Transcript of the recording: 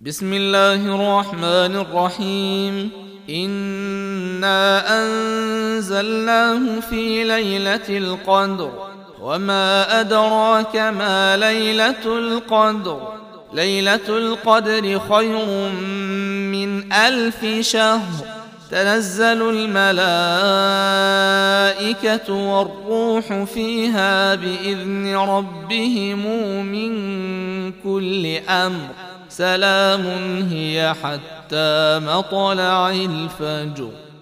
بسم الله الرحمن الرحيم. إنا أنزلناه في ليلة القدر وما أدراك ما ليلة القدر. ليلة القدر خير من 1000 شهر. تنزل الملائكة والروح فيها بإذن ربهم من كل أمر. سلام هي حتى مطلع الفجر.